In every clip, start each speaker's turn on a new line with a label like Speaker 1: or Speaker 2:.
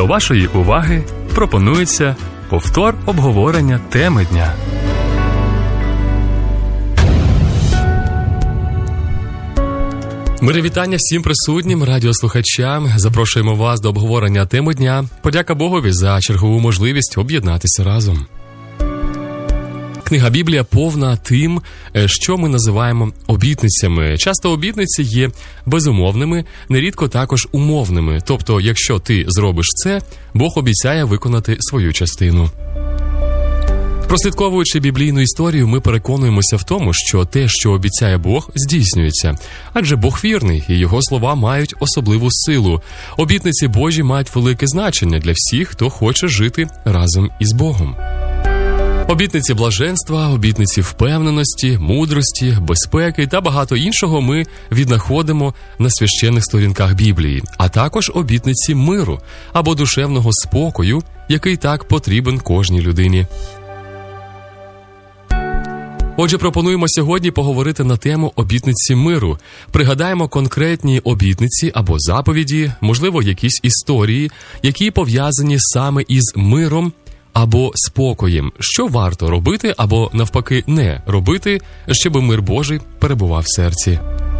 Speaker 1: До вашої уваги пропонується повтор обговорення теми дня. Мири вітання всім присутнім радіослухачам. Запрошуємо вас до обговорення теми дня. Подяка Богові за чергову можливість об'єднатися разом. Книга Біблія повна тим, що ми називаємо обітницями. Часто обітниці є безумовними, нерідко також умовними. Тобто, якщо ти зробиш це, Бог обіцяє виконати свою частину. Прослідковуючи біблійну історію, ми переконуємося в тому, що те, що обіцяє Бог, здійснюється. Адже Бог вірний, і Його слова мають особливу силу. Обітниці Божі мають велике значення для всіх, хто хоче жити разом із Богом. Обітниці блаженства, обітниці впевненості, мудрості, безпеки та багато іншого ми віднаходимо на священних сторінках Біблії, а також обітниці миру або душевного спокою, який так потрібен кожній людині. Отже, пропонуємо сьогодні поговорити на тему обітниці миру. Пригадаємо конкретні обітниці або заповіді, можливо, якісь історії, які пов'язані саме із миром або спокоєм. Що варто робити або, навпаки, не робити, щоб мир Божий перебував в серці.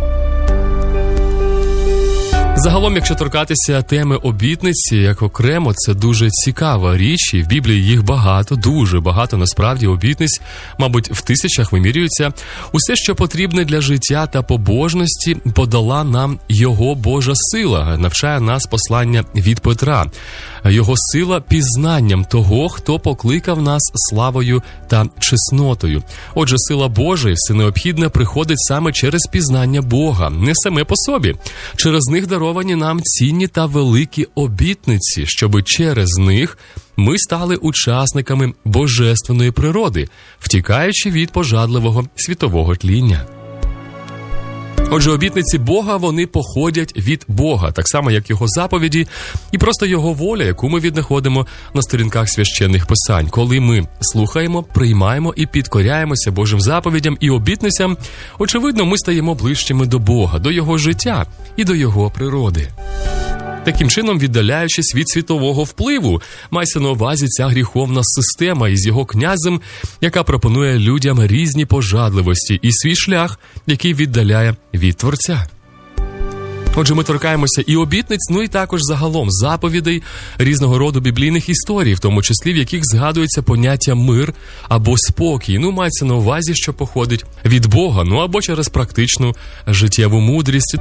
Speaker 1: Загалом, якщо торкатися теми обітниці як окремо, це дуже цікава річ, і в Біблії їх багато, дуже багато, насправді, обітниць, мабуть, в тисячах вимірюються. Усе, що потрібне для життя та побожності, подала нам Його Божа сила, навчає нас послання від Петра. Його сила пізнанням того, хто покликав нас славою та чеснотою. Отже, сила Божа і все необхідне приходить саме через пізнання Бога, не саме по собі. Через них даровані нам цінні та великі обітниці, щоби через них ми стали учасниками божественної природи, втікаючи від пожадливого світового тління. Отже, обітниці Бога, вони походять від Бога, так само, як Його заповіді, і просто Його воля, яку ми віднаходимо на сторінках священних писань. Коли ми слухаємо, приймаємо і підкоряємося Божим заповідям і обітницям, очевидно, ми стаємо ближчими до Бога, до Його життя і до Його природи. Таким чином, віддаляючись від світового впливу, мається на увазі ця гріховна система із його князем, яка пропонує людям різні пожадливості і свій шлях, який віддаляє від Творця. Отже, ми торкаємося і обітниць, і також загалом заповідей, різного роду біблійних історій, в тому числі в яких згадується поняття мир або спокій. Мається на увазі, що походить від Бога, або через практичну життєву мудрість.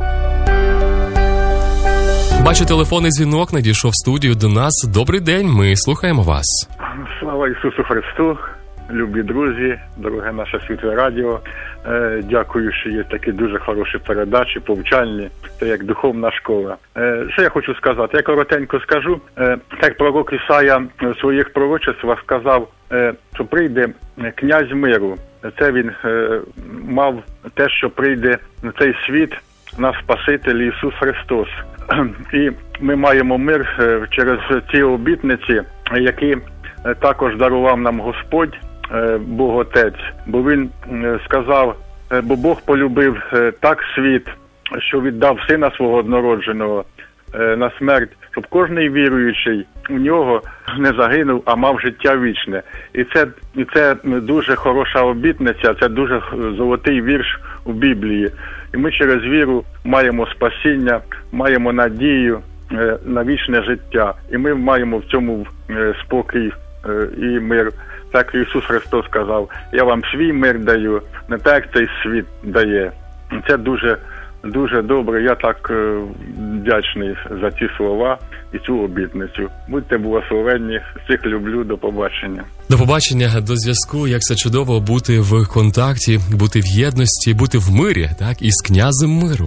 Speaker 1: Бачу, телефонний дзвінок надійшов в студію до нас. Добрий день, ми слухаємо вас.
Speaker 2: Слава Ісусу Христу, любі друзі, дороге наше світле радіо. Дякую, що є такі дуже хороші передачі, повчальні, це як духовна школа. Що я хочу сказати? Я коротенько скажу. Так пророк Ісая в своїх пророчествах сказав, що прийде князь миру. Це він мав те, що прийде на цей світ наш Спаситель Ісус Христос. І ми маємо мир через ці обітниці, які також дарував нам Господь, Бог Отець. Бо Він сказав, бо Бог полюбив так світ, що віддав Сина Свого однородженого на смерть, щоб кожний віруючий у Нього не загинув, а мав життя вічне. І це дуже хороша обітниця, це дуже золотий вірш у Біблії. І ми через віру маємо спасіння, маємо надію на вічне життя. І ми маємо в цьому спокій і мир. Так Ісус Христос сказав, я вам свій мир даю, не так, як цей світ дає. Це дуже, дуже добре. Я так вдячний за ці слова і цю обітницю. Будьте благословенні, всіх люблю, до побачення.
Speaker 1: До побачення, до зв'язку. Як це чудово бути в контакті, бути в єдності, бути в мирі, так, із князем миру.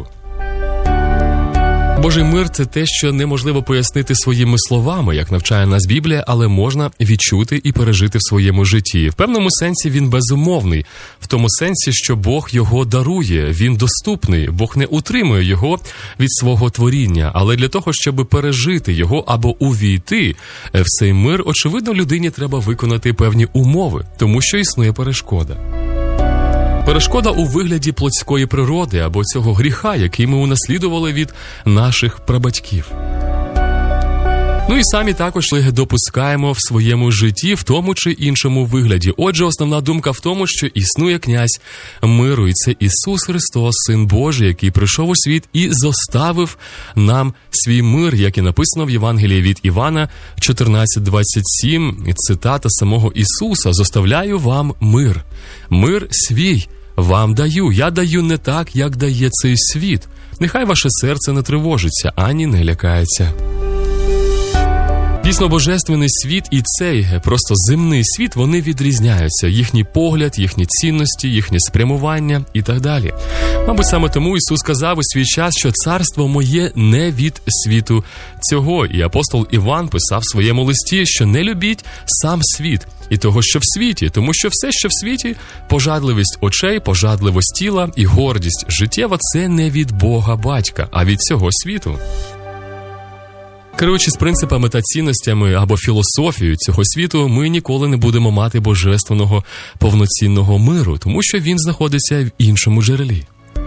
Speaker 1: Божий мир – це те, що неможливо пояснити своїми словами, як навчає нас Біблія, але можна відчути і пережити в своєму житті. В певному сенсі він безумовний, в тому сенсі, що Бог його дарує, він доступний, Бог не утримує його від свого творіння. Але для того, щоб пережити його або увійти в цей мир, очевидно, людині треба виконати певні умови, тому що існує перешкода. Перешкода у вигляді плотської природи або цього гріха, який ми унаслідували від наших прабатьків. Ну і самі також допускаємо в своєму житті в тому чи іншому вигляді. Отже, основна думка в тому, що існує князь миру, і це Ісус Христос, Син Божий, який прийшов у світ і зоставив нам свій мир, як і написано в Євангелії від Івана 14:27, цитата самого Ісуса: «Зоставляю вам мир. Мир свій вам даю. Я даю не так, як дає цей світ. Нехай ваше серце не тривожиться, ані не лякається». Дійсно, божественний світ і цей просто земний світ, вони відрізняються. Їхній погляд, їхні цінності, їхнє спрямування і так далі. Мабуть, саме тому Ісус сказав у свій час, що царство моє не від світу цього. І апостол Іван писав в своєму листі, що не любіть сам світ і того, що в світі, тому що все, що в світі, пожадливість очей, пожадливість тіла і гордість життєва, це не від Бога Батька, а від цього світу. Керуючись принципами та цінностями або філософією цього світу, ми ніколи не будемо мати божественного повноцінного миру, тому що він знаходиться в іншому джерелі.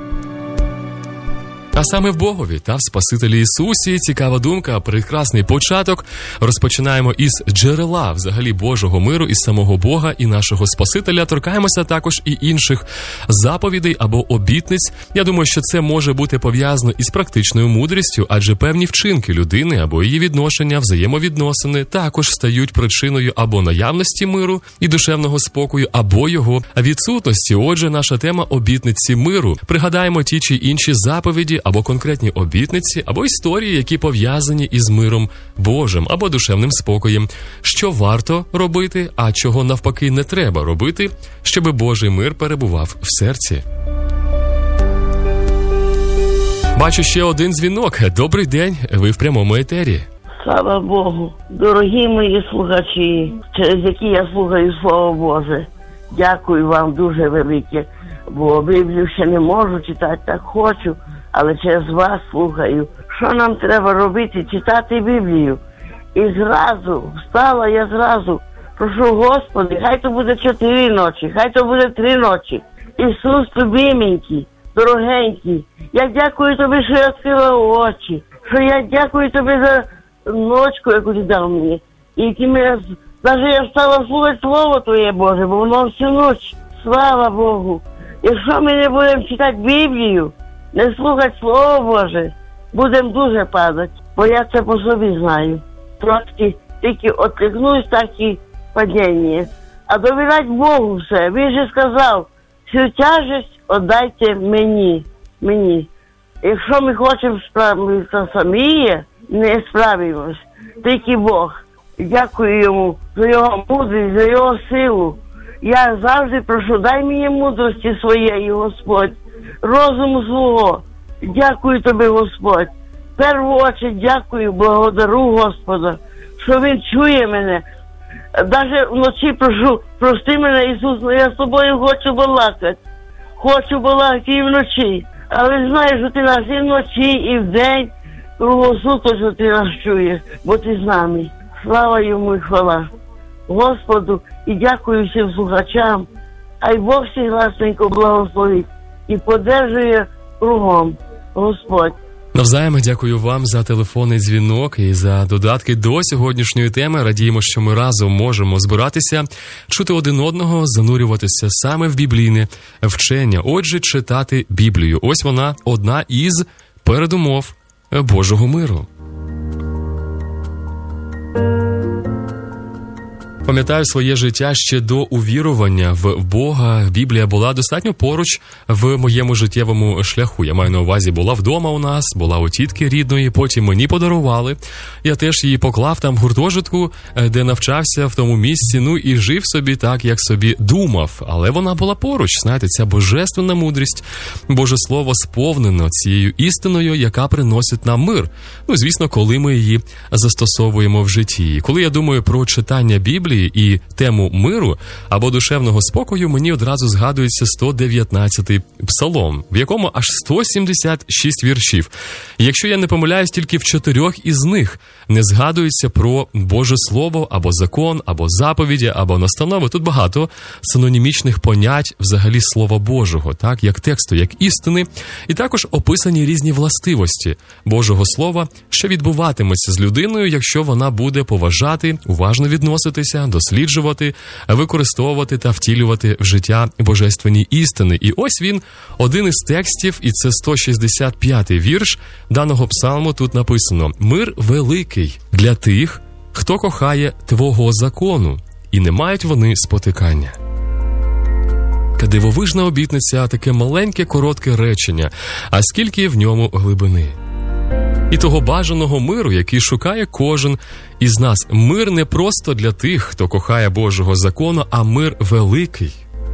Speaker 1: А саме в Богові та в Спасителі Ісусі. Цікава думка, прекрасний початок. Розпочинаємо із джерела взагалі Божого миру, із самого Бога і нашого Спасителя. Торкаємося також і інших заповідей або обітниць. Я думаю, що це може бути пов'язано із практичною мудрістю, адже певні вчинки людини або її відношення, взаємовідносини також стають причиною або наявності миру і душевного спокою, або його відсутності. Отже, наша тема – обітниці миру. Пригадаємо ті чи інші заповіді, або конкретні обітниці, або історії, які пов'язані із миром Божим, або душевним спокоєм. Що варто робити, а чого навпаки не треба робити, щоб Божий мир перебував в серці. Бачу ще один дзвінок. Добрий день, ви в прямому етері.
Speaker 3: Слава Богу, дорогі мої слухачі, через які я слухаю Слово Боже. Дякую вам дуже велике, бо Біблію ще не можу читати, так хочу, але через вас слухаю. Що нам треба робити? Читати Біблію. І зразу, встала я зразу, прошу Господи, хай то буде 4 ночі, хай то буде 3 ночі. Ісус, любименький, дорогенький, я дякую Тобі, що я відкрила очі, що я дякую Тобі за ночку, яку Ти дав мені. І Ти мене, навіть я стала слухати Слово Твоє, Боже, бо воно всю ніч. Слава Богу. Якщо ми не будемо читати Біблію, не слухати Слово Боже, будемо дуже падати, бо я це по собі знаю. Трошки тільки відкликнусь, так і падіння. А довіряти Богу все. Він же сказав, всю тяжесть віддайте мені. Якщо ми хочемо справитися самі, не справимось. Тільки Бог. Дякую йому за його мудрість, за його силу. Я завжди прошу, дай мені мудрості своєї, Господь, розуму свого. Дякую Тобі, Господь. В першу очі дякую, благодарю Господа, що Він чує мене. Навіть вночі прошу, прости мене, Ісус, я з Тобою хочу балакати. Хочу балакати і вночі. Але знаю, що Ти нас і вночі, і вдень, круглосуточно Ти нас чуєш, бо Ти з нами. Слава Йому і хвала Господу, і дякую всім слухачам, а й Бог всіх гласненько благословить і подержує кругом, Господь.
Speaker 1: Навзаєм дякую вам за телефонний дзвінок і за додатки до сьогоднішньої теми. Радіємо, що ми разом можемо збиратися, чути один одного, занурюватися саме в біблійне вчення. Отже, читати Біблію. Ось вона одна із передумов Божого миру. Пам'ятаю своє життя ще до увірування в Бога. Біблія була достатньо поруч в моєму життєвому шляху. Я маю на увазі, була вдома у нас, була у тітки рідної, потім мені подарували. Я теж її поклав там в гуртожитку, де навчався в тому місці, ну і жив собі так, як собі думав. Але вона була поруч, знаєте, ця божественна мудрість, Боже Слово сповнено цією істиною, яка приносить нам мир. Ну, звісно, коли ми її застосовуємо в житті. І коли я думаю про читання Біблії, Біблії і тему миру або душевного спокою, мені одразу згадується 119-й псалом, в якому аж 176 віршів. І якщо я не помиляюсь, тільки в 4 із них не згадується про Боже Слово, або закон, або заповіді, або настанови. Тут багато синонімічних понять взагалі Слова Божого, так, як тексту, як істини. І також описані різні властивості Божого Слова, що відбуватиметься з людиною, якщо вона буде поважати, уважно відноситися, досліджувати, використовувати та втілювати в життя божественні істини. І ось він, один із текстів, і це 165-й вірш даного псалму. Тут написано: «Мир великий для тих, хто кохає Твого закону, і не мають вони спотикання». Дивовижна обітниця, таке маленьке, коротке речення, а скільки в ньому глибини. І того бажаного миру, який шукає кожен із нас. Мир не просто для тих, хто кохає Божого закону, а мир великий.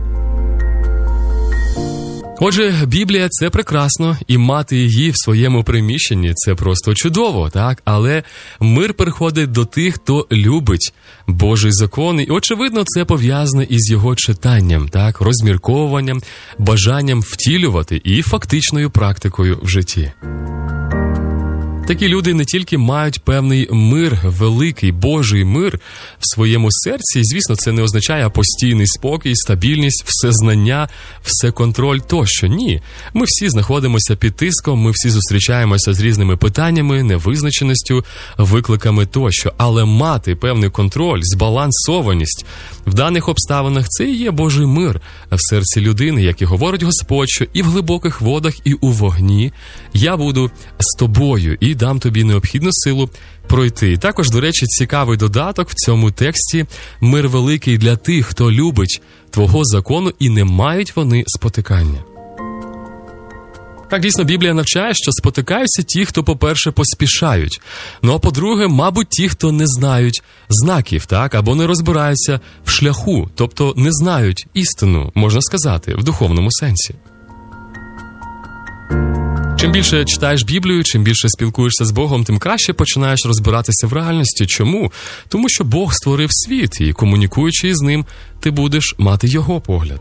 Speaker 1: Отже, Біблія – це прекрасно, і мати її в своєму приміщенні – це просто чудово, так? Але мир приходить до тих, хто любить Божий закон, і, очевидно, це пов'язане із його читанням, так? Розмірковуванням, бажанням втілювати і фактичною практикою в житті. Такі люди не тільки мають певний мир, великий Божий мир в своєму серці, і, звісно, це не означає постійний спокій, стабільність, всезнання, всеконтроль тощо. Ні. Ми всі знаходимося під тиском, ми всі зустрічаємося з різними питаннями, невизначеністю, викликами тощо. Але мати певний контроль, збалансованість в даних обставинах – це і є Божий мир в серці людини, як і говорить Господь, що і в глибоких водах, і у вогні я буду з тобою і дам тобі необхідну силу пройти. І також, до речі, цікавий додаток в цьому тексті: «Мир великий для тих, хто любить Твого закону, і не мають вони спотикання». Так, дійсно, Біблія навчає, що спотикаються ті, хто, по-перше, поспішають. Ну, а по-друге, мабуть, ті, хто не знають знаків, так, або не розбираються в шляху, тобто не знають істину, можна сказати, в духовному сенсі. Чим більше читаєш Біблію, чим більше спілкуєшся з Богом, тим краще починаєш розбиратися в реальності. Чому? Тому що Бог створив світ, і комунікуючи із ним, ти будеш мати його погляд.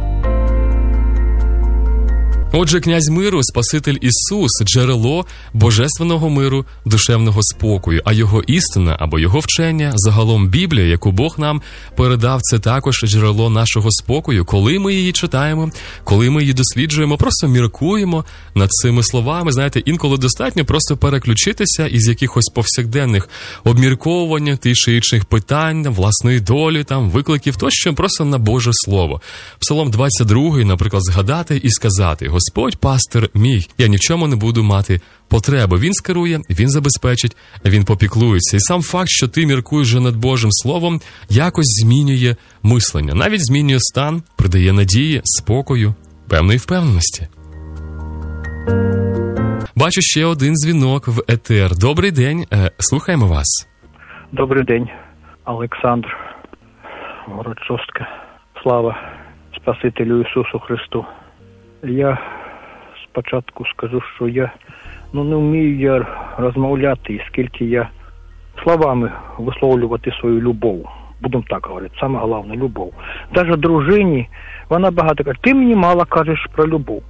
Speaker 1: Отже, князь миру, Спаситель Ісус – джерело божественного миру, душевного спокою, а його істина або його вчення, загалом Біблія, яку Бог нам передав, це також джерело нашого спокою. Коли ми її читаємо, коли ми її досліджуємо, просто міркуємо над цими словами, знаєте, інколи достатньо просто переключитися із якихось повсякденних обмірковувань, тих чи інших питань, власної долі, там, викликів, тощо просто на Боже Слово. Псалом 22, наприклад, згадати і сказати: «Господь пастир мій, я ні в чому не буду мати потреби». Він скерує, він забезпечить, він попіклується. І сам факт, що ти міркуєш вже над Божим Словом, якось змінює мислення. Навіть змінює стан, придає надії, спокою, певної впевненості. Бачу ще один дзвінок в етер. Добрий день, слухаємо вас.
Speaker 4: Добрий день, Олександр, город Шостка. Слава Спасителю Ісусу Христу. Я спочатку скажу, що я не вмію я розмовляти, і скільки я словами висловлювати свою любов. Будемо так говорити, саме головне – любов. Навіть дружині, вона багато каже: «Ти мені мало кажеш про любов».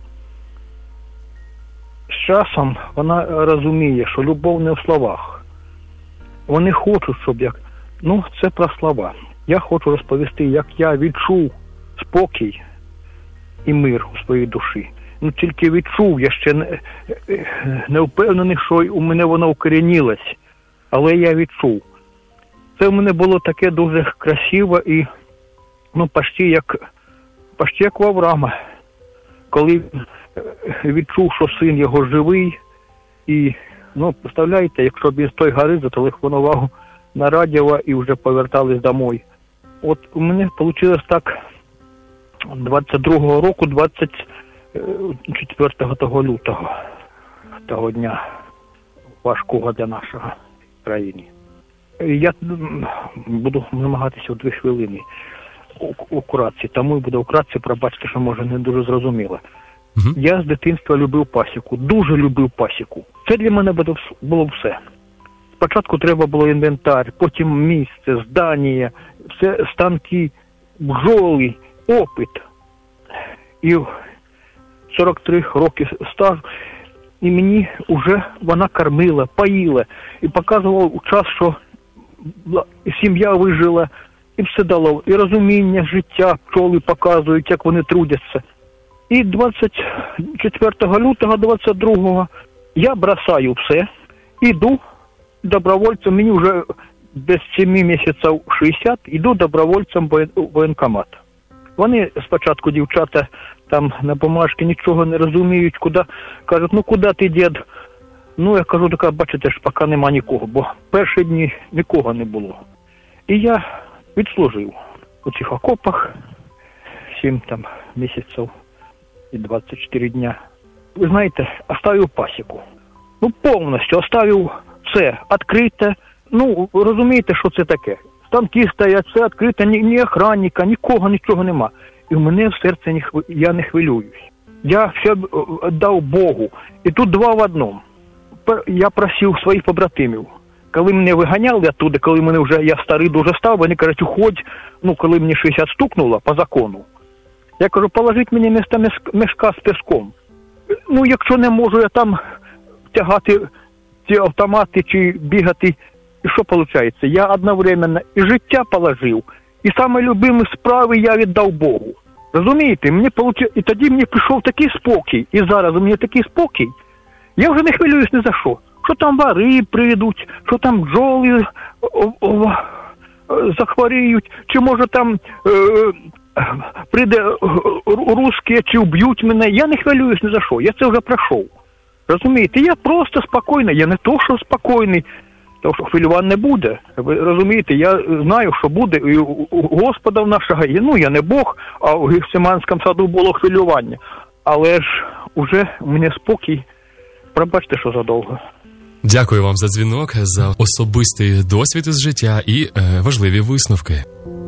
Speaker 4: З часом вона розуміє, що любов не в словах. Вони хочуть, щоб це про слова. Я хочу розповісти, як я відчув спокій і мир у своїй душі. Тільки відчув, я ще не впевнений, що у мене воно укорінилось, але я відчув. Це в мене було таке дуже красиво і, почти як в Авраама, коли відчув, що син його живий, і, представляєте, якщо б він з той гори зателефонував на радіо і вже повертались домой. От у мене вийшло так 22-го року, 24 лютого, того дня важкого для нашого країни. Я буду намагатися в 2 хвилини вкратце, тому буду вкратце, пробачте, що може не дуже зрозуміло. Я з дитинства любив пасіку, дуже любив пасіку. Це для мене було все. Спочатку треба було інвентар, потім місце, здання, все станки, бджоли, опит. І 43 роки стажу, і мені вже вона кормила, поїла, і показувала час, що сім'я вижила, і все дало, і розуміння життя, пчоли показують, як вони трудяться. І 24 лютого 22-го я бросаю все, іду добровольцем, мені вже без 7 місяців 60, іду добровольцем в воєнкомат. Вони спочатку, дівчата, там на бумажці нічого не розуміють, куди, кажуть, ну куди ти, дід? Ну, я кажу, так, бачите ж, поки нема нікого, бо перші дні нікого не було. І я відслужив у цих окопах 7 там місяців і 24 дня. Ви знаєте, оставив пасіку. Ну, повністю оставив все відкрите. Ну, розумієте, що це таке? Станки стоять, все відкрите, ні охранника, нікого, нічого нема. І в мене в серці я не хвилююсь. Я все дав Богу. І тут 2 в 1. Я просив своїх побратимів. Коли мене виганяли оттуда, коли мене вже, я старий дуже став, вони кажуть, уходь, ну, коли мені 60 стукнуло по закону. Я кажу, положіть мені вместо мішка з піском. Ну, якщо не можу я там тягати ці автомати чи бігати, і що виходить? Я одновременно і життя положив, і саме любимі справи я віддав Богу. Розумієте? І тоді мені прийшов такий спокій, і зараз у мене такий спокій, я вже не хвилююсь ні за що. Що там вари прийдуть, що там бджоли захворіють, чи може там прийде русські, чи вб'ють мене. Я не хвилююсь ні за що, я це вже пройшов. Розумієте, я просто спокійний, я не то, що спокійний, тому що хвилювань не буде. Ви розумієте, я знаю, що буде, і у Господа нашого, ну я не Бог, а у Гефсиманському саду було хвилювання. Але ж уже у мене спокій, пробачте, що задовго.
Speaker 1: Дякую вам за дзвінок, за особистий досвід із життя і важливі висновки.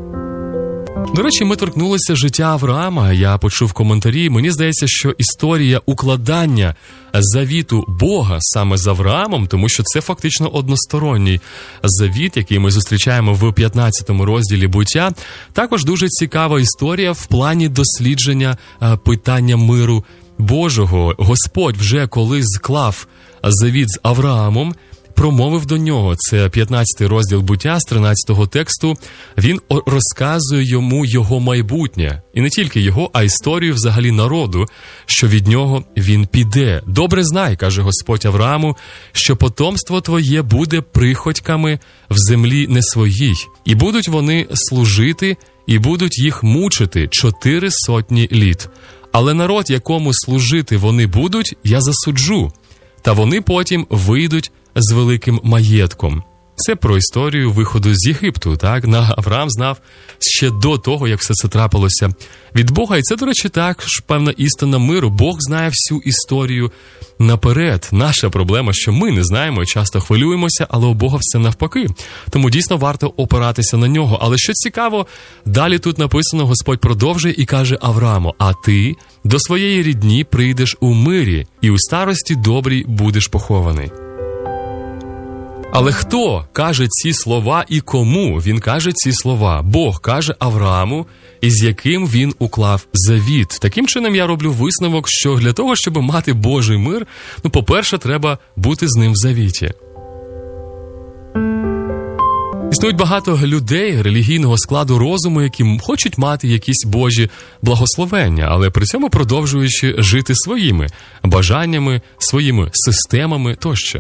Speaker 1: До речі, ми торкнулися життя Авраама, я почув коментарі. Мені здається, що історія укладання завіту Бога саме з Авраамом, тому що це фактично односторонній завіт, який ми зустрічаємо в 15 розділі «Буття», також дуже цікава історія в плані дослідження питання миру Божого. Господь вже коли склав завіт з Авраамом, промовив до нього. Це 15 розділ «Буття» з 13 тексту. Він розказує йому його майбутнє. І не тільки його, а історію взагалі народу, що від нього він піде. «Добре знай, – каже Господь Аврааму, – що потомство твоє буде приходьками в землі не своїй. І будуть вони служити, і будуть їх мучити 400 літ. Але народ, якому служити вони будуть, я засуджу. Та вони потім вийдуть з великим маєтком». Це про історію виходу з Єгипту, так? Авраам знав ще до того, як все це трапилося від Бога. І це, до речі, також певна істина миру. Бог знає всю історію наперед. Наша проблема, що ми не знаємо і часто хвилюємося, але у Бога все навпаки. Тому дійсно варто опиратися на нього. Але що цікаво, далі тут написано, Господь продовжує і каже Аврааму: «А ти до своєї рідні прийдеш у мирі, і у старості добрій будеш похований». Але хто каже ці слова і кому він каже ці слова? Бог каже Аврааму, із яким він уклав завіт. Таким чином я роблю висновок, що для того, щоб мати Божий мир, по-перше, треба бути з ним в завіті. Існують багато людей релігійного складу розуму, які хочуть мати якісь Божі благословення, але при цьому продовжуючи жити своїми бажаннями, своїми системами тощо.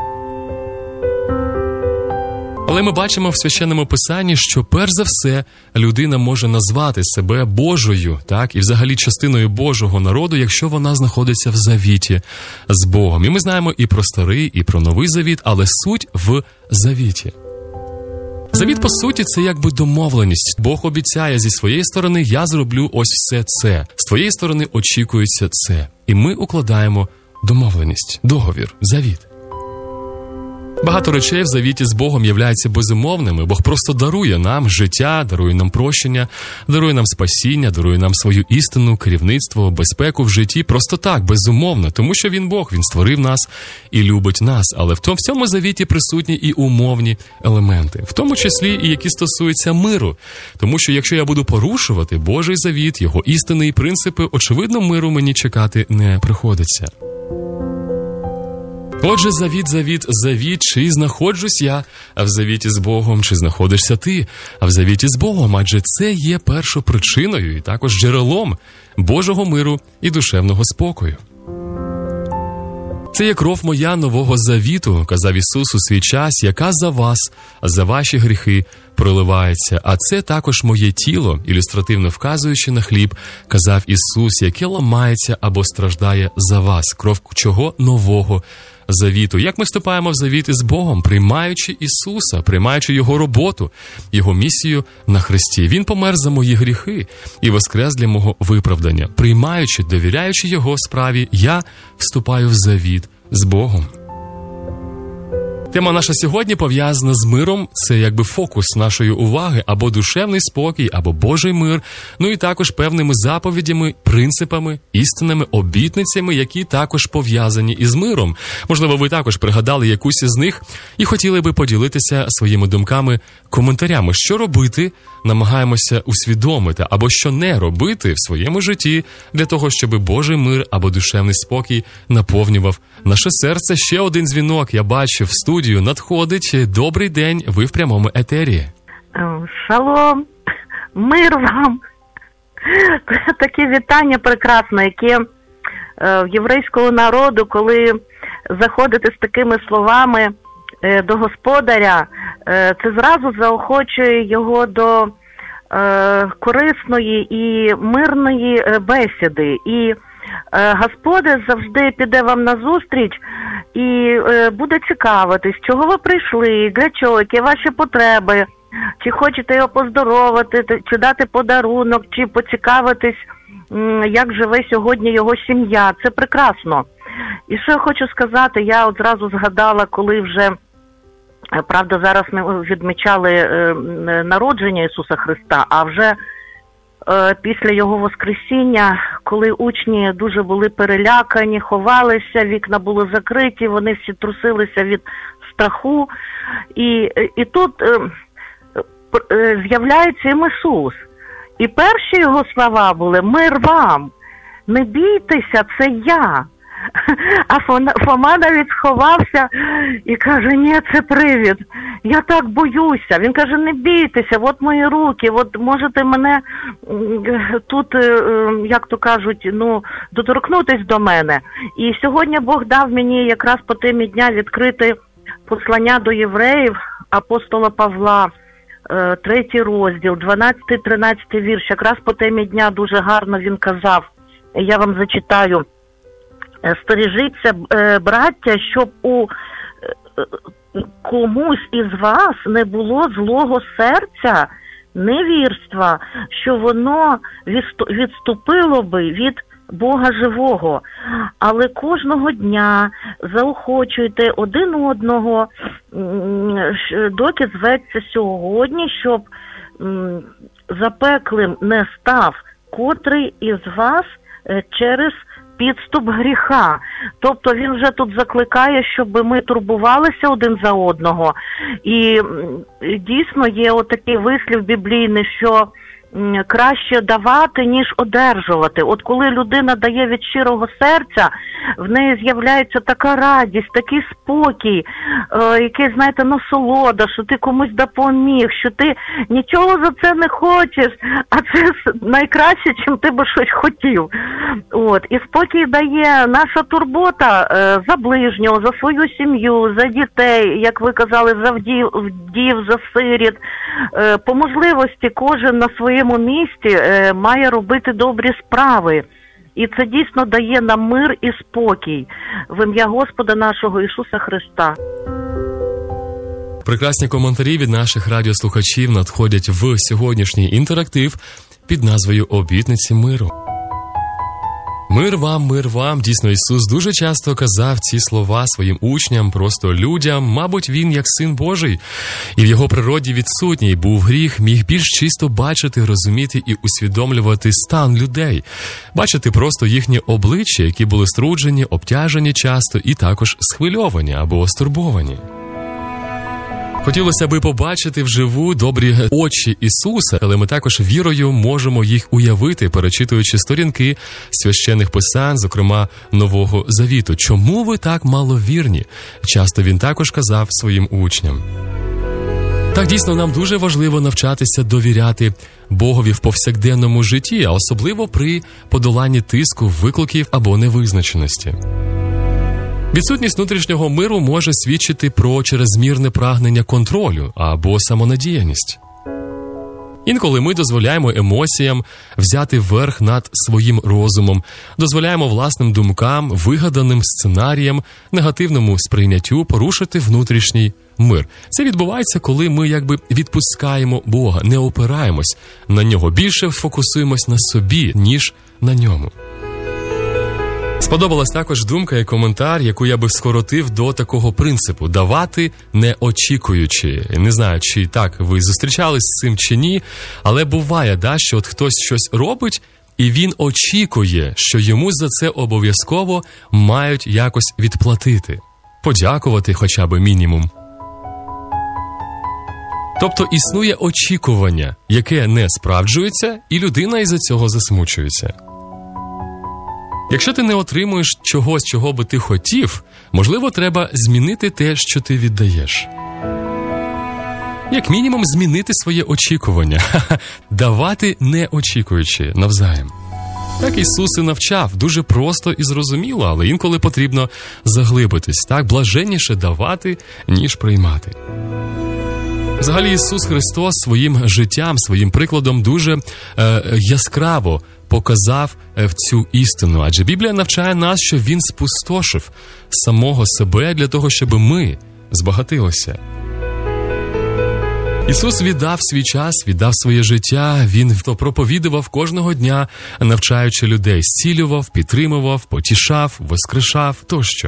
Speaker 1: Але ми бачимо в Священному Писанні, що перш за все людина може назвати себе Божою, так, і взагалі частиною Божого народу, якщо вона знаходиться в завіті з Богом. І ми знаємо і про Старий, і про Новий Завіт, але суть в завіті. Завіт, по суті, це якби домовленість. Бог обіцяє зі своєї сторони: я зроблю ось все це. З твоєї сторони очікується це. І ми укладаємо домовленість, договір, завіт. Багато речей в завіті з Богом являються безумовними. Бог просто дарує нам життя, дарує нам прощення, дарує нам спасіння, дарує нам свою істину, керівництво, безпеку в житті. Просто так, безумовно. Тому що Він Бог, Він створив нас і любить нас. Але в цьому завіті присутні і умовні елементи. В тому числі і які стосуються миру. Тому що якщо я буду порушувати Божий завіт, його істини і принципи, очевидно, миру мені чекати не приходиться. Отже, завіт, чи знаходжусь я в завіті з Богом, чи знаходишся ти в завіті з Богом, адже це є першопричиною і також джерелом Божого миру і душевного спокою. Це є кров моя нового завіту, казав Ісус у свій час, яка за вас, за ваші гріхи проливається. А це також моє тіло, ілюстративно вказуючи на хліб, казав Ісус, яке ламається або страждає за вас. Кров чого? Нового завіту. Як ми вступаємо в завіт із Богом? Приймаючи Ісуса, приймаючи Його роботу, Його місію на Христі. Він помер за мої гріхи і воскрес для мого виправдання. Приймаючи, довіряючи Його справі, я вступаю в завіт з Богом. Тема наша сьогодні пов'язана з миром. Це якби фокус нашої уваги, або душевний спокій, або Божий мир, ну і також певними заповідями, принципами, істинними, обітницями, які також пов'язані із миром. Можливо, ви також пригадали якусь із них і хотіли би поділитися своїми думками, коментарями. Що робити, намагаємося усвідомити, або що не робити в своєму житті для того, щоб Божий мир або душевний спокій наповнював наше серце. Ще один дзвінок, я бачу, в студію надходить. Добрий день, ви в прямому етері.
Speaker 5: Шалом, мир вам. Таке вітання прекрасне, яке в єврейського народу, коли заходите з такими словами до господаря, це зразу заохочує його до корисної і мирної бесіди. І Господь завжди піде вам назустріч і буде цікавитись, чого ви прийшли, для чого, які ваші потреби, чи хочете його поздоровити, чи дати подарунок, чи поцікавитись, як живе сьогодні його сім'я. Це прекрасно. І що я хочу сказати, я от зразу згадала, коли вже, правда, зараз ми відмічали народження Ісуса Христа, а вже після Його Воскресіння, коли учні дуже були перелякані, ховалися, вікна були закриті, вони всі трусилися від страху. І тут з'являється їм Ісус. І перші Його слова були: «Мир вам! Не бійтеся, це я!» А Фома навіть сховався і каже: «Ні, це привид, я так боюся». Він каже: «Не бійтеся, от мої руки, от можете мене тут, як то кажуть, доторкнутись до мене». І сьогодні Бог дав мені якраз по темі дня відкрити послання до євреїв апостола Павла, 3 розділ, 12-13 вірш. Якраз по темі дня дуже гарно він казав, я вам зачитаю: «Стережіться, браття, щоб у комусь із вас не було злого серця, невірства, що воно відступило би від Бога живого. Але кожного дня заохочуйте один одного, доки зветься сьогодні, щоб запеклим не став котрий із вас через підступ гріха». Тобто він вже тут закликає, щоб ми турбувалися один за одного. І дійсно є отакий вислів біблійний, що краще давати, ніж одержувати. От коли людина дає від щирого серця, в неї з'являється така радість, такий спокій, який, знаєте, насолода, що ти комусь допоміг, що ти нічого за це не хочеш, а це найкраще, чим ти би щось хотів. От. І спокій дає наша турбота за ближнього, за свою сім'ю, за дітей, як ви казали, за вдів, за сиріт. По можливості кожен на своєму місці має робити добрі справи. І це дійсно дає нам мир і спокій в ім'я Господа нашого Ісуса Христа.
Speaker 1: Прекрасні коментарі від наших радіослухачів надходять в сьогоднішній інтерактив під назвою «Обітниці миру». Мир вам. Дійсно, Ісус дуже часто казав ці слова своїм учням, просто людям. Мабуть, Він, як Син Божий, і в Його природі відсутній був гріх, міг більш чисто бачити, розуміти і усвідомлювати стан людей. Бачити просто їхні обличчя, які були струджені, обтяжені часто і також схвильовані або стурбовані. Хотілося би побачити вживу добрі очі Ісуса, але ми також вірою можемо їх уявити, перечитуючи сторінки священних писань, зокрема Нового Завіту. Чому ви так маловірні? Часто він також казав своїм учням. Так, дійсно, нам дуже важливо навчатися довіряти Богові в повсякденному житті, а особливо при подоланні тиску, викликів або невизначеності. Відсутність внутрішнього миру може свідчити про чрезмірне прагнення контролю або самонадіяність. Інколи ми дозволяємо емоціям взяти верх над своїм розумом, дозволяємо власним думкам, вигаданим сценаріям, негативному сприйняттю порушити внутрішній мир. Це відбувається, коли ми якби відпускаємо Бога, не опираємось на Нього, більше фокусуємось на собі, ніж на Ньому. Сподобалась також думка і коментар, яку я би скоротив до такого принципу – давати не очікуючи. Не знаю, чи так ви зустрічались з цим чи ні, але буває, що от хтось щось робить, і він очікує, що йому за це обов'язково мають якось відплатити, подякувати хоча б мінімум. Тобто існує очікування, яке не справджується, і людина із-за цього засмучується. Якщо ти не отримуєш чогось, чого би ти хотів, можливо, треба змінити те, що ти віддаєш. Як мінімум, змінити своє очікування. Давати не очікуючи навзаєм. Так Ісус і навчав, дуже просто і зрозуміло, але інколи потрібно заглибитись. Так, блаженніше давати, ніж приймати. Взагалі Ісус Христос своїм життям, своїм прикладом дуже яскраво показав в цю істину. Адже Біблія навчає нас, що Він спустошив самого себе для того, щоб ми збагатилися. Ісус віддав свій час, віддав своє життя, Він проповідував кожного дня, навчаючи людей, зцілював, підтримував, потішав, воскрешав тощо.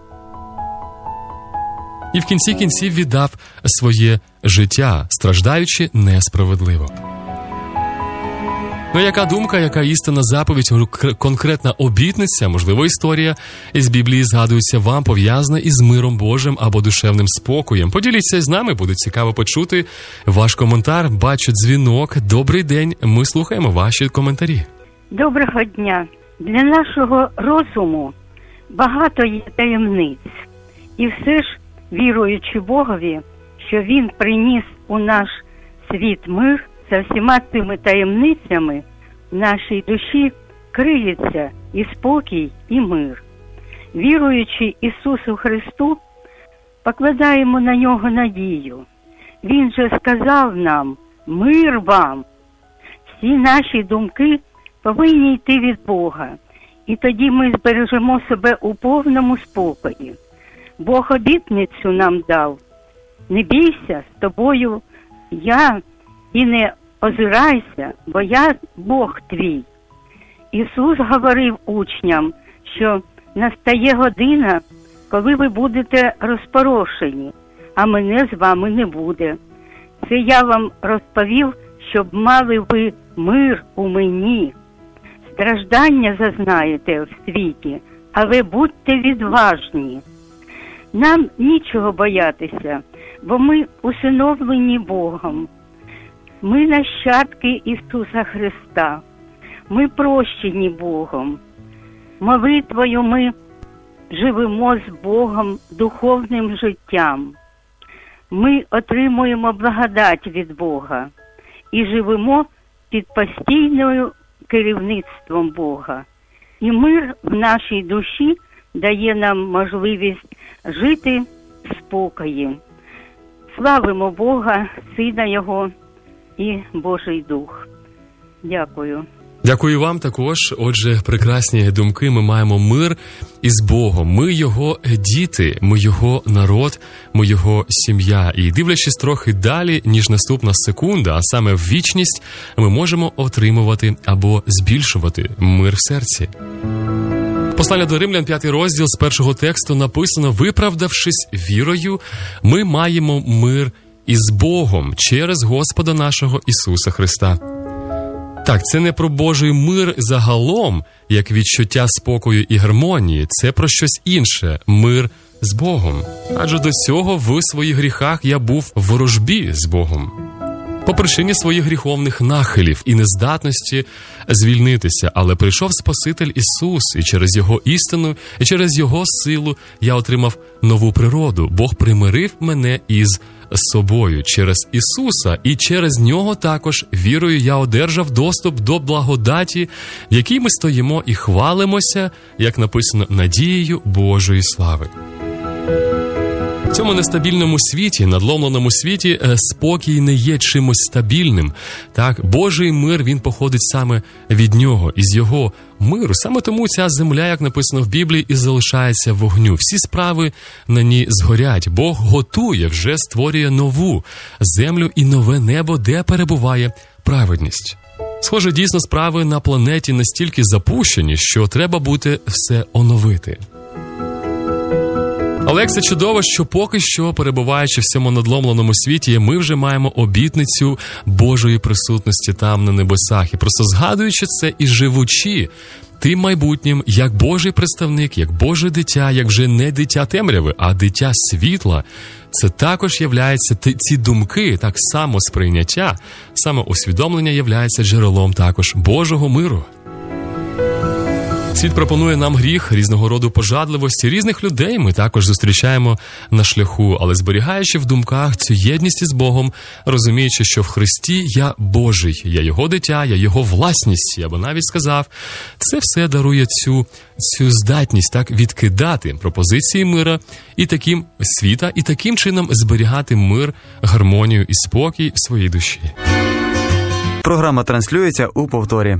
Speaker 1: І в кінці кінців віддав своє життя, страждаючи несправедливо. Ну, яка думка, яка істина заповідь, конкретна обітниця, можливо, історія із Біблії згадується вам, пов'язана із миром Божим або душевним спокоєм? Поділіться з нами, буде цікаво почути ваш коментар. Бачу дзвінок. Добрий день, ми слухаємо ваші коментарі.
Speaker 6: Доброго дня. Для нашого розуму багато є таємниць. І все ж, віруючи Богові, що Він приніс у наш світ мир, за всіма цими таємницями в нашій душі криється і спокій, і мир. Віруючи Ісусу Христу, покладаємо на Нього надію. Він же сказав нам: «Мир вам!» Всі наші думки повинні йти від Бога, і тоді ми збережемо себе у повному спокої. Бог обітницю нам дав: «Не бійся, з тобою я, і не озирайся, бо я Бог твій». Ісус говорив учням, що настає година, коли ви будете розпорошені, а мене з вами не буде. Це я вам розповів, щоб мали ви мир у мені. Страждання зазнаєте в світі, але будьте відважні. Нам нічого боятися, бо ми усиновлені Богом. Ми нащадки Ісуса Христа. Ми прощені Богом. Молитвою ми живемо з Богом духовним життям. Ми отримуємо благодать від Бога і живемо під постійним керівництвом Бога. І мир в нашій душі дає нам можливість жити в спокої. Славимо Бога, Сина Його і Божий Дух. Дякую.
Speaker 1: Дякую вам також. Отже, прекрасні думки. Ми маємо мир із Богом. Ми Його діти, ми Його народ, ми Його сім'я. І дивлячись трохи далі, ніж наступна секунда, а саме в вічність, ми можемо отримувати або збільшувати мир в серці. Послання до Римлян, 5 розділ, з першого тексту написано: «Виправдавшись вірою, ми маємо мир із Богом через Господа нашого Ісуса Христа». Так, це не про Божий мир загалом, як відчуття спокою і гармонії, це про щось інше – мир з Богом. Адже до цього в своїх гріхах я був в ворожбі з Богом. По причині своїх гріховних нахилів і нездатності звільнитися, але прийшов Спаситель Ісус, і через Його істину, і через Його силу я отримав нову природу. Бог примирив мене із собою через Ісуса, і через Нього також вірою я одержав доступ до благодаті, в якій ми стоїмо і хвалимося, як написано, надією Божої слави. В цьому нестабільному світі, надломленому світі, спокій не є чимось стабільним. Так, Божий мир, він походить саме від Нього, із Його миру. Саме тому ця земля, як написано в Біблії, і залишається в вогню. Всі справи на ній згорять. Бог готує, вже створює нову землю і нове небо, де перебуває праведність. Схоже, дійсно справи на планеті настільки запущені, що треба буде все оновити. Але як це чудово, що поки що, перебуваючи в цьому надломленому світі, ми вже маємо обітницю Божої присутності там на небесах. І просто згадуючи це і живучи тим майбутнім, як Божий представник, як Боже дитя, як вже не дитя темряви, а дитя світла, це також являється, ці думки, так само сприйняття, саме усвідомлення являється джерелом також Божого миру. Світ пропонує нам гріх, різного роду пожадливості, різних людей ми також зустрічаємо на шляху, але зберігаючи в думках цю єдність із Богом, розуміючи, що в Христі я Божий, я Його дитя, я Його власність, я би навіть сказав, це все дарує цю здатність так відкидати пропозиції мира і таким світа, і таким чином зберігати мир, гармонію і спокій в своїй душі.
Speaker 7: Програма транслюється у повторі.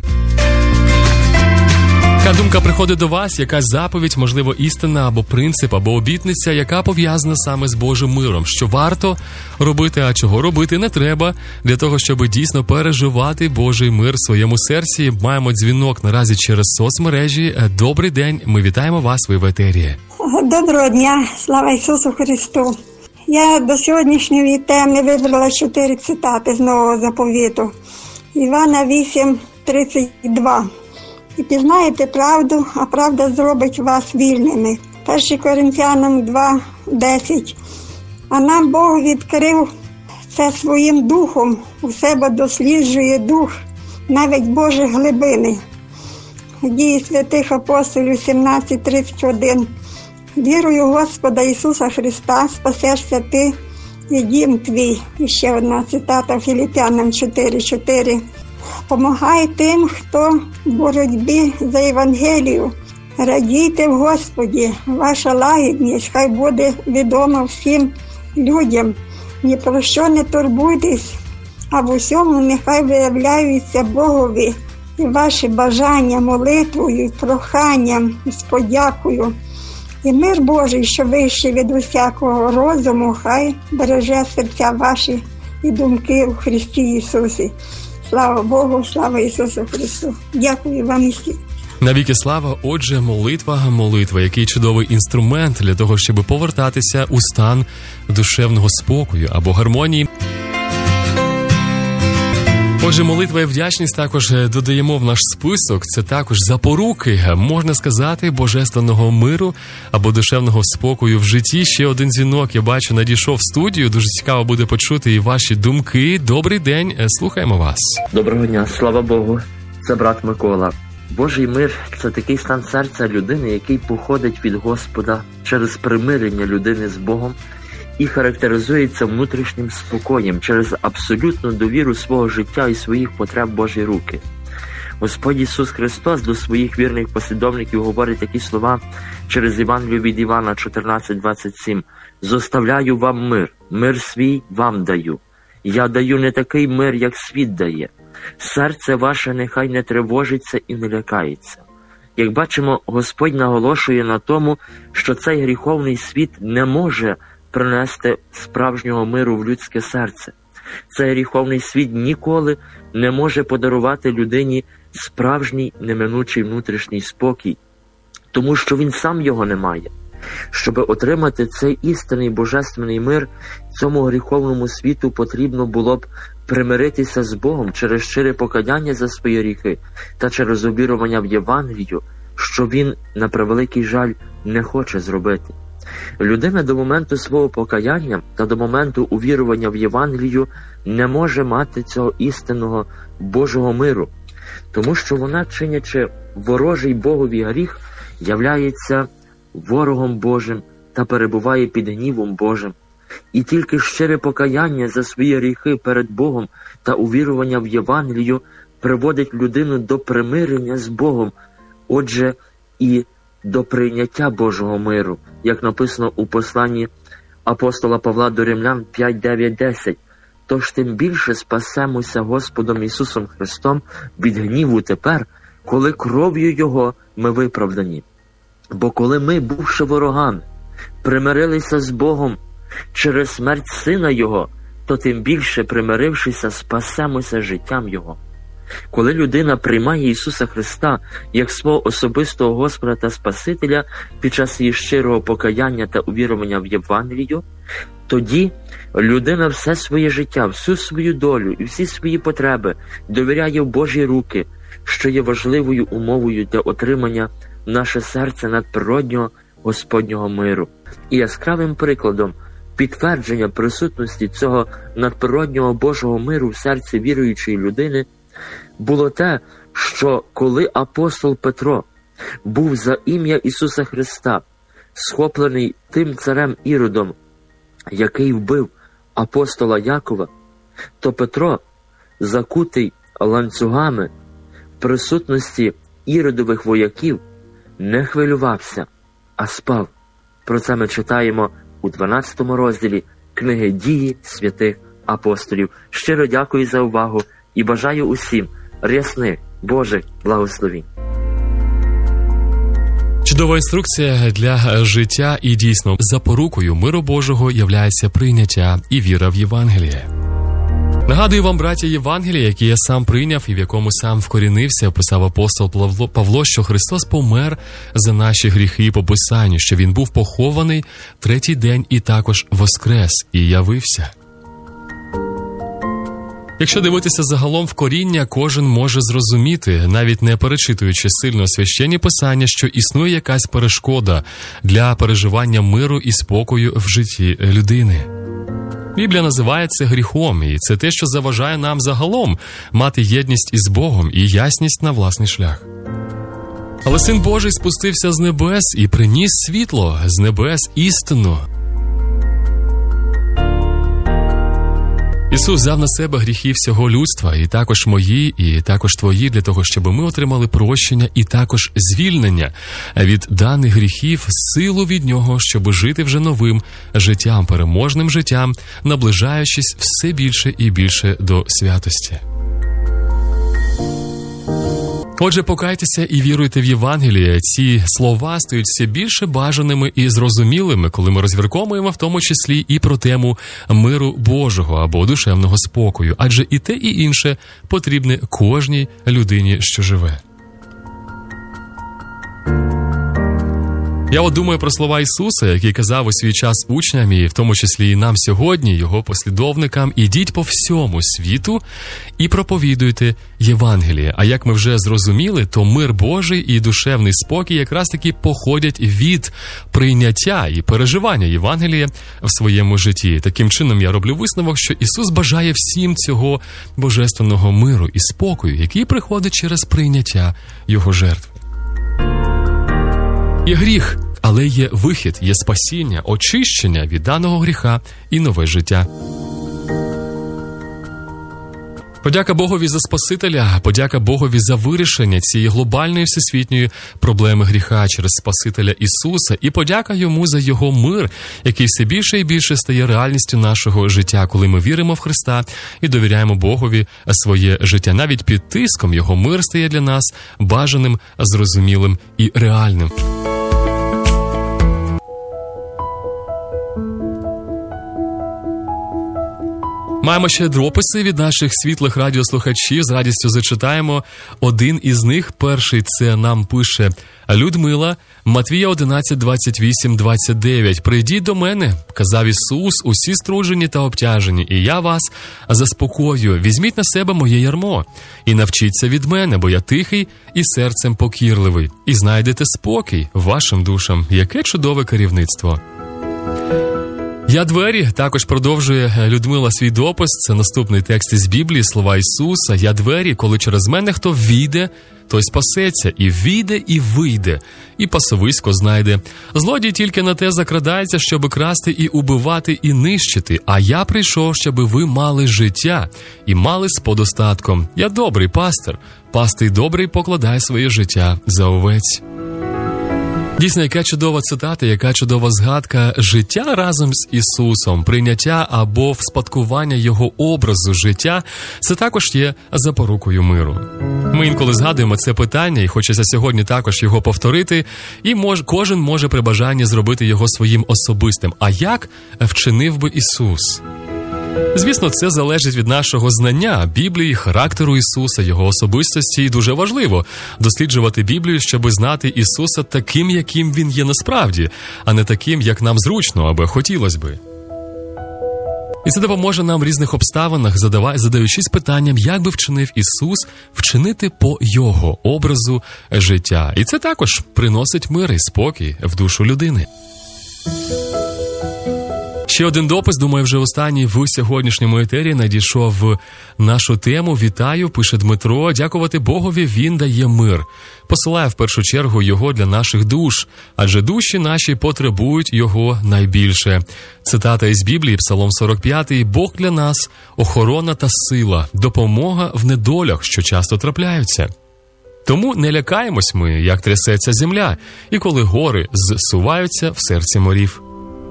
Speaker 1: Яка думка приходить до вас, яка заповідь, можливо, істина, або принцип, або обітниця, яка пов'язана саме з Божим миром, що варто робити, а чого робити не треба, для того, щоб дійсно переживати Божий мир в своєму серці. Маємо дзвінок наразі через соцмережі. Добрий день, ми вітаємо вас, ви в етері.
Speaker 8: Доброго дня, слава Ісусу Христу. Я до сьогоднішньої теми вибрала 4 цитати з Нового Заповіту. Івана 8:32. І пізнаєте правду, а правда зробить вас вільними. 1 Коринфянам 2:10. А нам Бог відкрив це своїм духом, у себе досліджує дух, навіть Божі глибини. Дії святих апостолів 17:31. Вірую Господа Ісуса Христа, спасешся ти і дім твій. І ще одна цитата Філіп'янам 4:4. Помагай тим, хто в боротьбі за Євангелію. Радійте в Господі, ваша лагідність хай буде відома всім людям. Ні про що не турбуйтесь, а в усьому нехай виявляються Богові і ваші бажання молитвою, проханням, з подякою. І мир Божий, що вище від усякого розуму, хай береже серця ваші і думки у Христі Ісусі. Слава Богу, слава Ісусу Христу. Дякую вам усім.
Speaker 1: Навіки слава. Отже, молитва, який чудовий інструмент для того, щоб повертатися у стан душевного спокою або гармонії. Отже, молитва і вдячність також додаємо в наш список. Це також запоруки, можна сказати, божественного миру або душевного спокою в житті. Ще один дзвінок, я бачу, надійшов в студію. Дуже цікаво буде почути і ваші думки. Добрий день, слухаємо вас.
Speaker 9: Доброго дня, слава Богу. Це брат Микола. Божий мир – це такий стан серця людини, який походить від Господа через примирення людини з Богом і характеризується внутрішнім спокоєм через абсолютну довіру свого життя і своїх потреб Божі руки. Господь Ісус Христос до своїх вірних послідовників говорить такі слова через Євангелію від Івана 14:27. «Зоставляю вам мир, мир свій вам даю. Я даю не такий мир, як світ дає. Серце ваше нехай не тривожиться і не лякається». Як бачимо, Господь наголошує на тому, що цей гріховний світ не може принести справжнього миру в людське серце. Цей гріховний світ ніколи не може подарувати людині справжній неминучий внутрішній спокій. тому що він сам його не має. Щоб отримати цей істинний божественний мир, цьому гріховному світу потрібно було б примиритися з Богом через щире покаяння за свої гріхи та через увірування в Євангелію, що він, на превеликий жаль, не хоче зробити. Людина до моменту свого покаяння та до моменту увірування в Євангелію не може мати цього істинного Божого миру, тому що вона, чинячи ворожий Богові гріх, являється ворогом Божим та перебуває під гнівом Божим. І тільки щире покаяння за свої гріхи перед Богом та увірування в Євангелію приводить людину до примирення з Богом, отже, і до прийняття Божого миру, як написано у посланні апостола Павла до Римлян 5:9-10. Тож тим більше спасемося Господом Ісусом Христом від гніву тепер, коли кров'ю Його ми виправдані. Бо коли ми, бувши ворогами, примирилися з Богом через смерть Сина Його, то тим більше, примирившися, спасемося життям Його. Коли людина приймає Ісуса Христа як свого особистого Господа та Спасителя під час її щирого покаяння та увірування в Євангелію, тоді людина все своє життя, всю свою долю і всі свої потреби довіряє в Божі руки, що є важливою умовою для отримання в наше серце надприроднього Господнього миру. І яскравим прикладом підтвердження присутності цього надприроднього Божого миру в серці віруючої людини було те, що коли апостол Петро був за ім'я Ісуса Христа схоплений тим царем Іродом, який вбив апостола Якова, то Петро, закутий ланцюгами в присутності Іродових вояків, не хвилювався, а спав. Про це ми читаємо у 12 розділі книги «Дії святих апостолів». Щиро дякую за увагу і бажаю усім рясних Божих благословінь.
Speaker 1: Чудова інструкція для життя, і дійсно запорукою миру Божого являється прийняття і віра в Євангеліє. Нагадую вам, браття, Євангелія, яке я сам прийняв і в якому сам вкорінився, писав апостол Павло, що Христос помер за наші гріхи по Писанню, що Він був похований третій день і також воскрес і явився. Якщо дивитися загалом в коріння, кожен може зрозуміти, навіть не перечитуючи сильно священні писання, що існує якась перешкода для переживання миру і спокою в житті людини. Біблія називає це гріхом, і це те, що заважає нам загалом мати єдність із Богом і ясність на власний шлях. Але Син Божий спустився з небес і приніс світло з небес істину. Ісус взяв на себе гріхи всього людства, і також мої, і також твої, для того, щоб ми отримали прощення і також звільнення від даних гріхів, силу від Нього, щоб жити вже новим життям, переможним життям, наближаючись все більше і більше до святості. Отже, покайтеся і віруйте в Євангеліє. Ці слова стають все більше бажаними і зрозумілими, коли ми розмірковуємо в тому числі і про тему миру Божого або душевного спокою. Адже і те, і інше потрібне кожній людині, що живе. Я думаю про слова Ісуса, який казав у свій час учням, і в тому числі і нам сьогодні, Його послідовникам: «Ідіть по всьому світу і проповідуйте Євангеліє». А як ми вже зрозуміли, то мир Божий і душевний спокій якраз таки походять від прийняття і переживання Євангелія в своєму житті. Таким чином я роблю висновок, що Ісус бажає всім цього божественного миру і спокою, який приходить через прийняття Його жертви. Є гріх, але є вихід, є спасіння, очищення від даного гріха і нове життя. Подяка Богові за Спасителя, подяка Богові за вирішення цієї глобальної всесвітньої проблеми гріха через Спасителя Ісуса, і подяка Йому за Його мир, який все більше і більше стає реальністю нашого життя, коли ми віримо в Христа і довіряємо Богові своє життя. Навіть під тиском Його мир стає для нас бажаним, зрозумілим і реальним. Маємо ще дописи від наших світлих радіослухачів. З радістю зачитаємо один із них. Перший це нам пише Людмила, Матвія 11, 28, 29. «Прийдіть до мене, казав Ісус, усі струджені та обтяжені, і я вас заспокоюю. Візьміть на себе моє ярмо і навчіться від мене, бо я тихий і серцем покірливий. І знайдете спокій вашим душам». Яке чудове керівництво. «Я двері», також продовжує Людмила свій допис. Це наступний текст із Біблії, слова Ісуса. «Я двері, коли через мене хто війде, той спасеться, і війде, і вийде, і пасовисько знайде. Злодій тільки на те закрадається, щоби красти і убивати, і нищити. А я прийшов, щоби ви мали життя, і мали з подостатком. Я добрий пастир. Пастир добрий покладає своє життя за овець». Дійсно, яка чудова цитата, яка чудова згадка. Життя разом з Ісусом, прийняття або вспадкування Його образу життя – це також є запорукою миру. Ми інколи згадуємо це питання, і хочеться сьогодні також його повторити, і кожен може при бажанні зробити його своїм особистим. А як вчинив би Ісус? Звісно, це залежить від нашого знання Біблії, характеру Ісуса, Його особистості. І дуже важливо досліджувати Біблію, щоб знати Ісуса таким, яким Він є насправді, а не таким, як нам зручно або хотілося би. І це допоможе нам в різних обставинах, задаючись питанням, як би вчинив Ісус, вчинити по Його образу життя. І це також приносить мир і спокій в душу людини. Ще один допис, думаю, вже останній в сьогоднішньому етері надійшов в нашу тему. «Вітаю», пише Дмитро, «дякувати Богові, Він дає мир. Посилає в першу чергу Його для наших душ, адже душі наші потребують Його найбільше». Цитата із Біблії, Псалом 45, «Бог для нас – охорона та сила, допомога в недолях, що часто трапляються». Тому не лякаємось ми, як трясеться земля, і коли гори зсуваються в серці морів.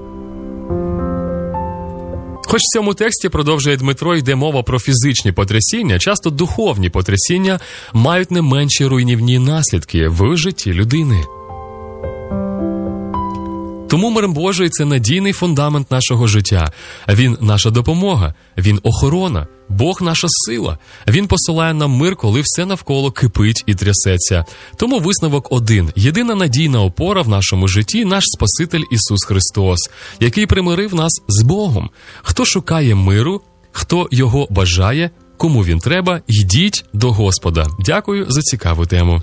Speaker 1: Хоч в цьому тексті, продовжує Дмитро, йде мова про фізичні потрясіння, часто духовні потрясіння мають не менші руйнівні наслідки в житті людини. Тому мир Божий – це надійний фундамент нашого життя. Він – наша допомога, Він – охорона, Бог – наша сила. Він посилає нам мир, коли все навколо кипить і трясеться. Тому висновок один. Єдина надійна опора в нашому житті – наш Спаситель Ісус Христос, який примирив нас з Богом. Хто шукає миру, хто його бажає, кому він треба, йдіть до Господа. Дякую за цікаву тему.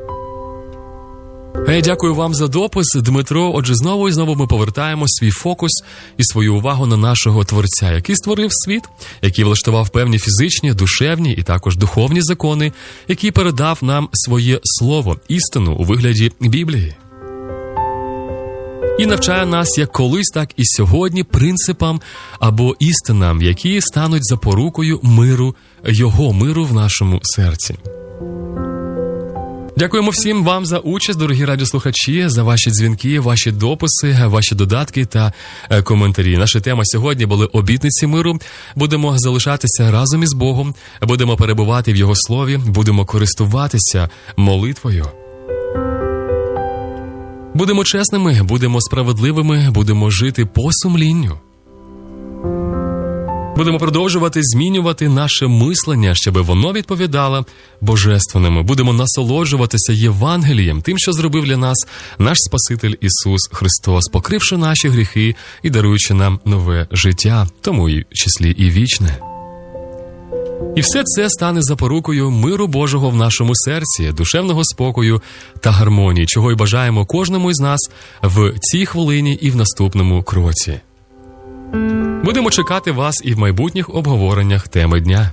Speaker 1: Дякую вам за допис, Дмитро. Отже, знову і знову ми повертаємо свій фокус і свою увагу на нашого Творця, який створив світ, який влаштував певні фізичні, душевні і також духовні закони, який передав нам своє слово, істину у вигляді Біблії. І навчає нас як колись, так і сьогодні принципам або істинам, які стануть запорукою миру, Його миру в нашому серці. Дякуємо всім вам за участь, дорогі радіослухачі, за ваші дзвінки, ваші дописи, ваші додатки та коментарі. Наша тема сьогодні були обітниці миру. Будемо залишатися разом із Богом, будемо перебувати в Його Слові, будемо користуватися молитвою. Будемо чесними, будемо справедливими, будемо жити по сумлінню. Будемо продовжувати змінювати наше мислення, щоб воно відповідало божественному. Будемо насолоджуватися Євангелієм, тим, що зробив для нас наш Спаситель Ісус Христос, покривши наші гріхи і даруючи нам нове життя, тому і в числі і вічне. І все це стане запорукою миру Божого в нашому серці, душевного спокою та гармонії, чого й бажаємо кожному із нас в цій хвилині і в наступному кроці. Будемо чекати вас і в майбутніх обговореннях теми дня.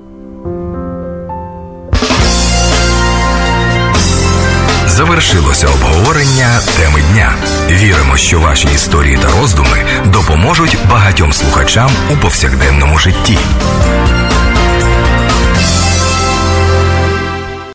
Speaker 10: Завершилося обговорення теми дня. Віримо, що ваші історії та роздуми допоможуть багатьом слухачам у повсякденному житті.